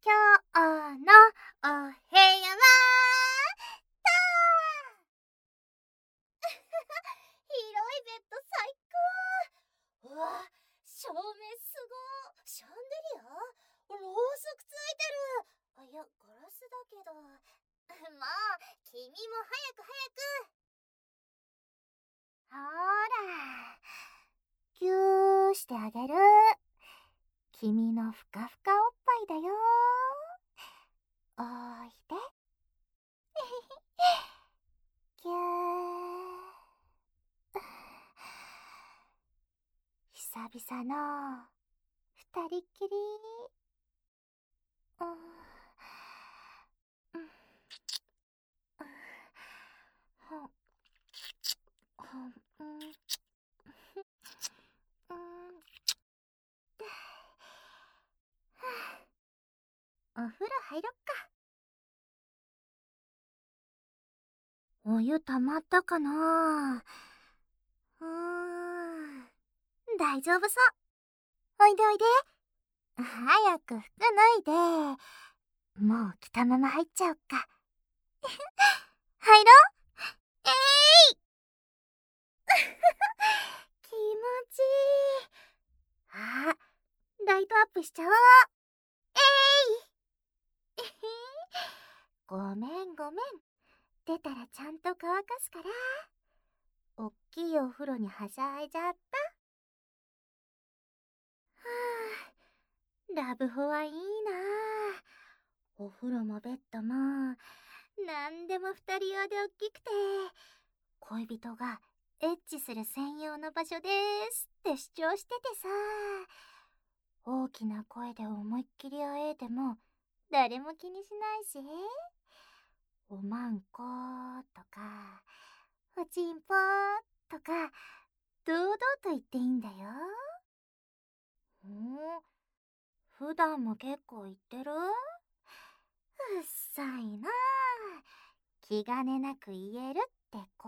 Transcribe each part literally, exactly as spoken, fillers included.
今日のお部屋はと広いベッド最高。うわ、照明すごー。シャンデリアろうそくついてる。あ、いや、ガラスだけど。もう君も早く早く。ほら、ぎゅーしてあげる。君のふかふかおっぱいだよ。おいで。ぎゅー。久々の二人っきり。うんうんうんうんお風呂入ろっか。お湯溜まったかな。うーん、大丈夫そう。おいでおいで。早く服脱いで。もう着たまま入っちゃおっか。入ろう。えい気持ちいい。あ、ライトアップしちゃおう。えいごめんごめん。出たらちゃんと乾かすから。おっきいお風呂にはしゃいじゃった。はあ、ラブホはいいなあ。お風呂もベッドもなんでも二人用でおっきくて、恋人がエッチする専用の場所ですって主張しててさ、大きな声で思いっきりあえいでも誰も気にしないし、おまんことかおちんぽとか堂々と言っていいんだよ。ん？普段も結構言ってる？うっさいなあ。気兼ねなく言えるってこと。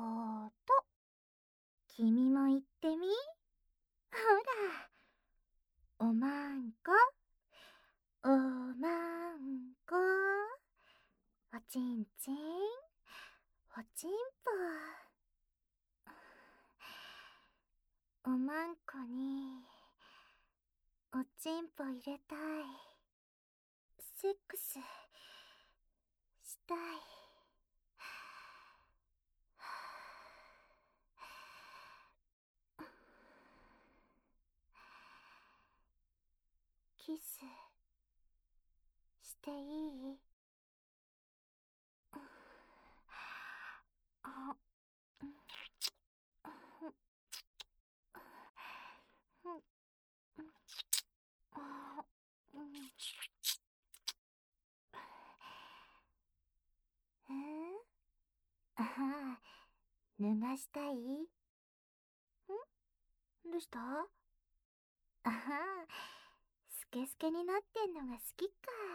君も言ってみ。ほら、おまんこ、おまんこ、おちんちん、おちんぽ。おまんこにおちんぽ入れたい。セックスしたい。キスしていい？あ、ああ、脱がしたい？ん？どうした？ああ、スケスケになってんのが好きか。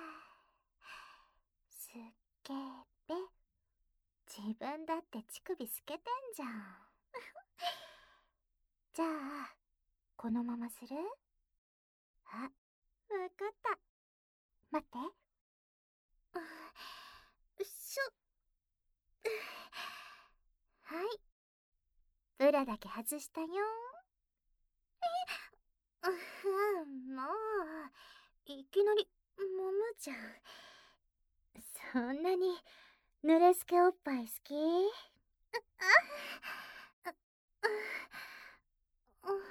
すっげーべ。自分だって乳首透けてんじゃん。じゃあ、このままする？あ、わかった。待って。あ、よいしょ。はい。ブラだけ外したよ。え、うん、もう、いきなり、もむじゃん。そんなに、濡れスケおっぱい好き？あ、あ、あ、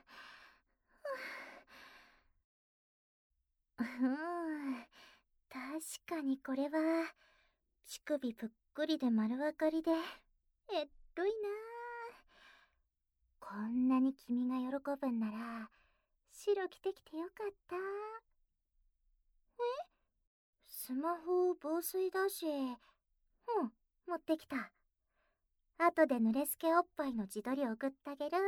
うん、確かにこれは、乳首ぷっくりで丸分かりで、えっといな。こんなに君が喜ぶんなら、白着てきてよかった。え？スマホ防水だし、うん、持ってきた。後で濡れスケおっぱいの自撮り送ってあげる。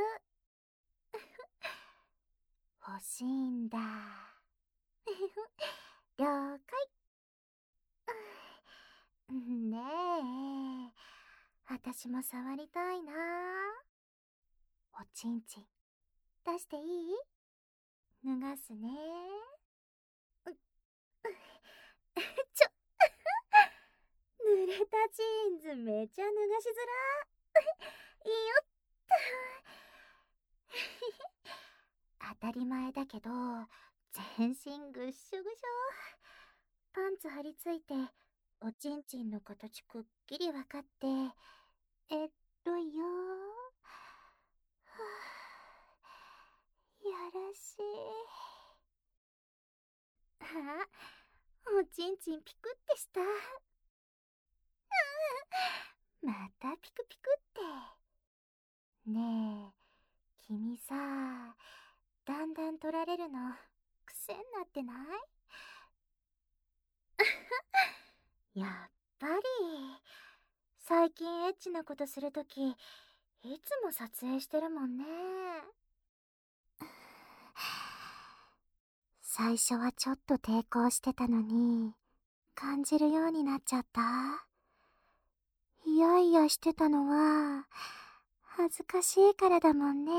欲しいんだ。了解。ねえ、私も触りたいな。おちんちん出していい？脱がすね。 たジーンズめちゃ脱がしづら。よっと。当たり前だけど、全身ぐっしょぐしょ。パンツ張り付いて、おちんちんの形くっきりわかって、えっといよ。はぁ、やらしい。あ、おちんちんピクってした。またピクピクって。ねえ、君さ、だんだん取られるの癖になってない？やっぱり、最近エッチなことするとき、いつも撮影してるもんね。最初はちょっと抵抗してたのに、感じるようになっちゃった。いやいやしてたのは、恥ずかしいからだもんね。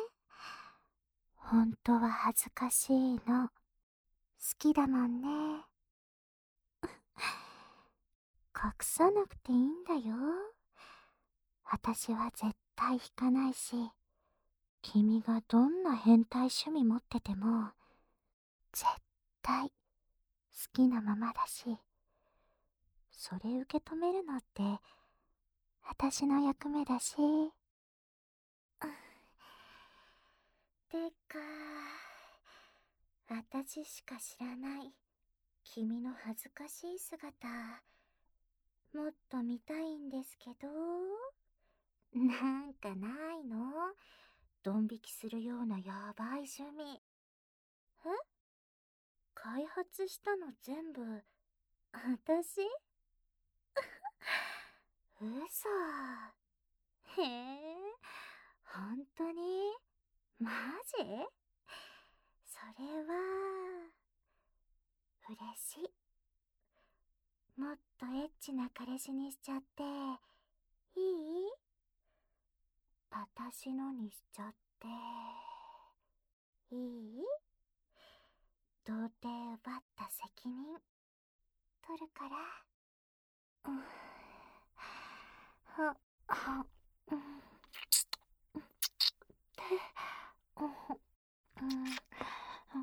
本当は恥ずかしいの。好きだもんね。隠さなくていいんだよ。私は絶対引かないし、君がどんな変態趣味持ってても、絶対好きなままだし、それ受け止めるのって私の役目だし。てか、私しか知らない君の恥ずかしい姿、もっと見たいんですけど。なんかないの？ドン引きするようなやばい趣味。え？開発したの全部、私？嘘。へえ、ほんとに？マジ？それは、嬉しい。もっとエッチな彼氏にしちゃって、いい？私のにしちゃって、いい？童貞奪った責任、取るから。うん。は、は、うん。うん、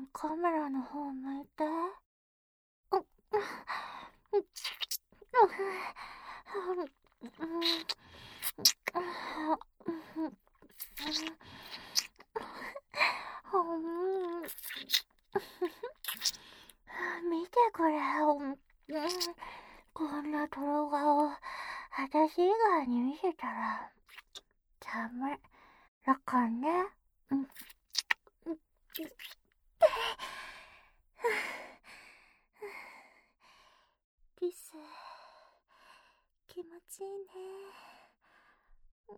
カメラの方向いて。うん、見てこれ。こんなトロ顔、私以外に見せたらダメだからね。うん。リス、気持ちいいね。うん。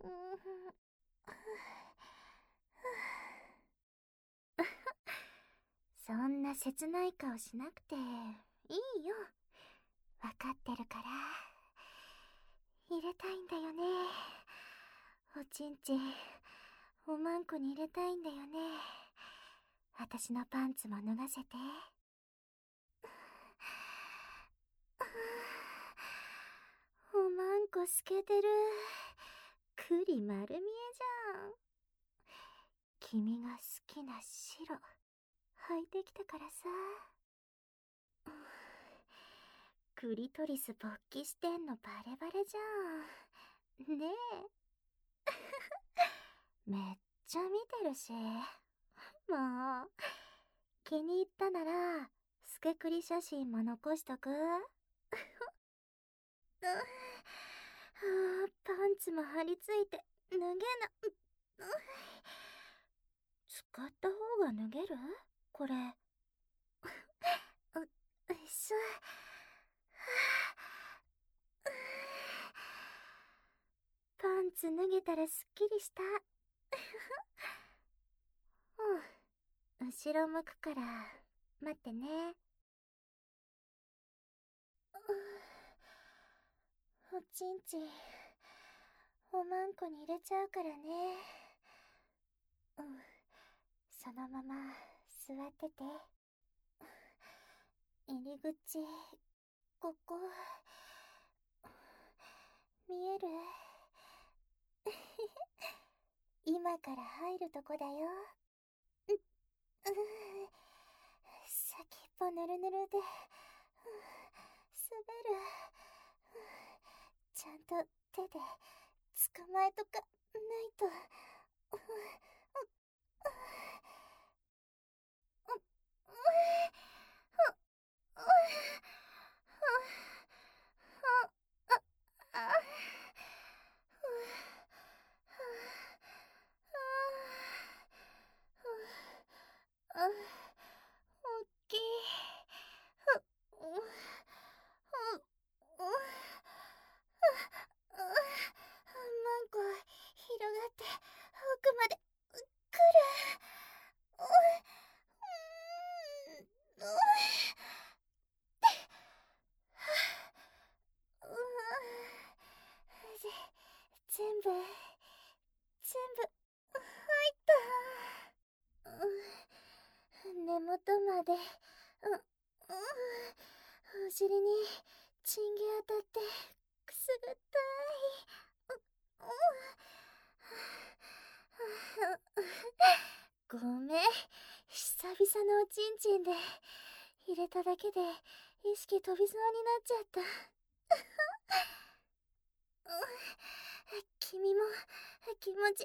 そんな切ない顔しなくていいよ。わかってるから。入れたいんだよね。おちんちん、おまんこに入れたいんだよね。私のパンツも脱がせて。おまんこ透けてる。栗丸見えじゃん。君が好きな白履いてきたからさ。クリトリス勃起してんのバレバレじゃん。ねえ。めっちゃ見てるし。もう、気に入ったなら、スケクリ写真も残しとく？はあ、パンツも張り付いて脱げな。使った方が脱げる？これ。う、うっそ。パンツ脱げたらすっきりした。うん、後ろ向くから待ってね。おちんちん、おまんこに入れちゃうからね。うん、そのまま座ってて。入り口、ここ。 見える？今から入るとこだよ。う、うぅ。先っぽぬるぬるで、滑る。ちゃんと手で捕まえとかないと。おっきい。マンコ広がって奥まで来る。全部全部入った。根元まで、う、う、お尻にチンゲ当たってくすぐったい。ごめん、久々のおちんちんで入れただけで意識飛びそうになっちゃった。君も気持ちいい？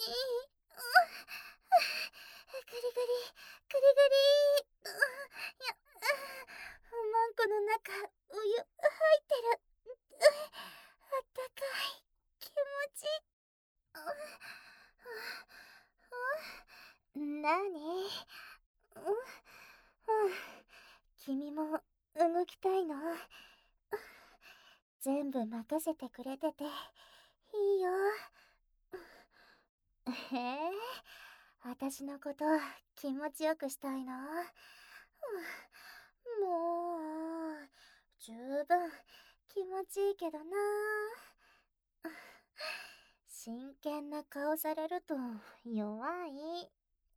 グリグリグリグリ。や、マンコの中お湯入ってる。あったかい。気持ちいい。なに？君も動きたいの？全部任せてくれてていいよ。へえ、私のこと気持ちよくしたいの？もう十分気持ちいいけどな。真剣な顔されると弱い。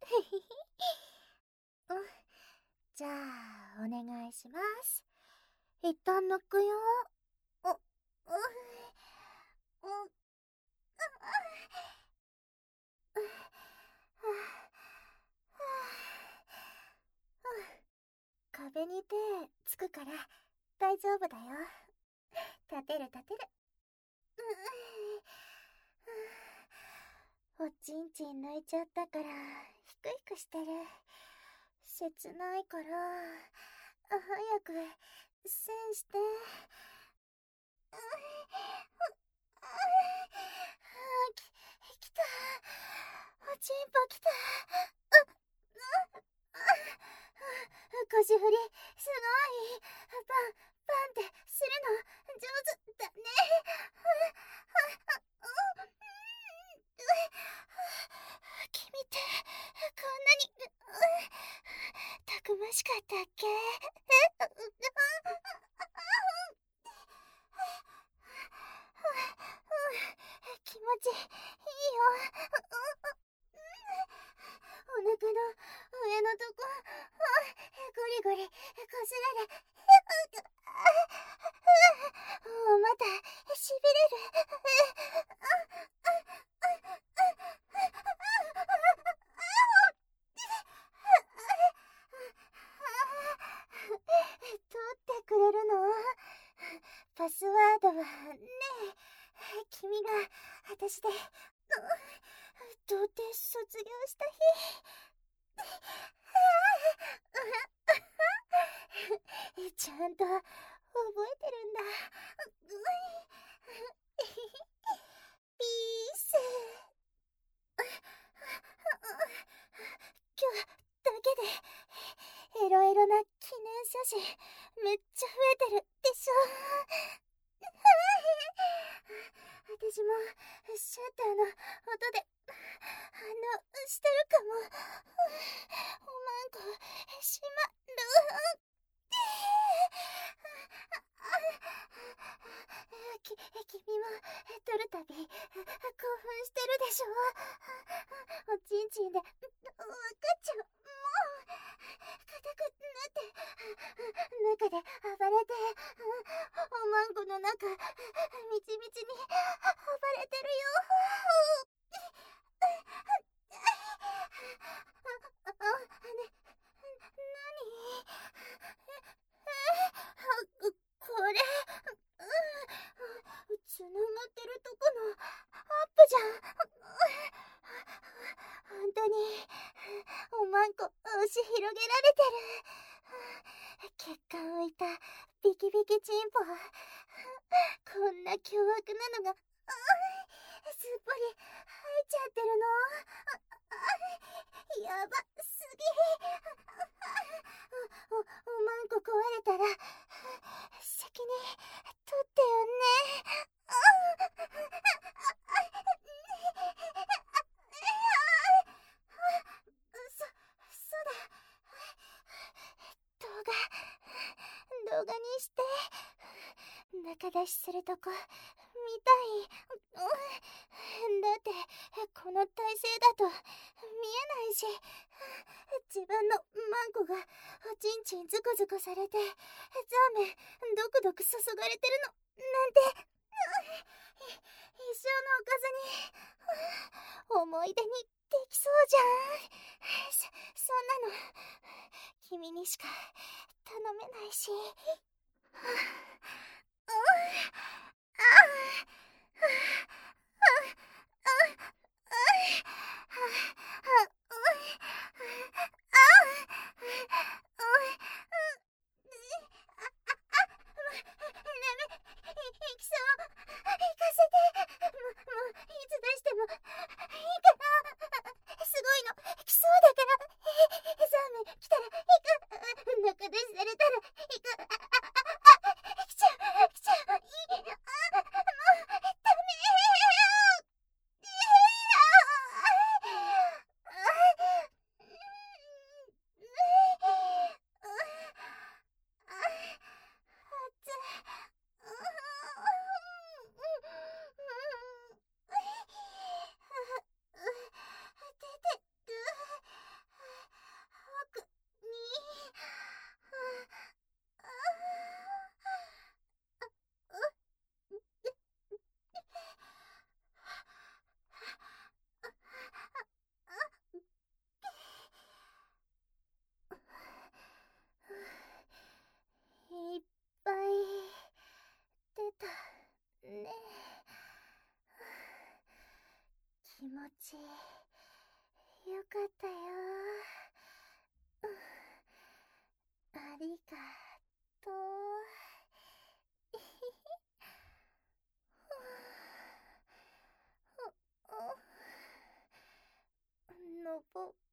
じゃあお願いします。一旦抜くよ。お、う、う、壁に手つくから大丈夫だよ。立てる立てる。おちんちん抜いちゃったからヒクヒクしてる。切ないから早くせんして。き、きた。おちんぽきた。腰振りすごい。パンパンってするの上手だね。君ってこんなにたくましかったっけ？気持ちいいよ。お腹の上のとこゴリゴリこすられ。またしびれる。通ってくれるの？パスワードはねえ、君が私で童貞卒業した日。ちゃんと覚えてるんだ。ピース。今日だけでエロエロな記念写真めっちゃ増えてるでしょ。私もシャッターの音で反応してるかも。おまんこしまる。き、君も撮るたび興奮してるでしょ。おちんちんでわかっちゃう。もう硬くなってな中で暴れて、おまんこの中、みちみちに暴れてるよ。あ、あ、ね、なに？え、これ、つながってるとこのアップじゃん。ほんとに、おまんこ、押し広げられてる。血管浮いたビキビキチンポ。こんな凶悪なのが、すっぽり入っちゃってるの。やばすぎ。お、おまんこ壊れたら責任取ってよね。そ、そうだ。動画、動画にして、中出しするとこ、見たい。だって、この体勢だと、見えないし、自分のマンコが、おちんちんズコズコされて、ザーメン、ドクドク注がれてるの、なんて、一生のおかずに、思い出にできそうじゃん。そ、そんなの、君にしか頼めないし。いっぱい出たね。気持ちよかったよ。ありがとう。のぼ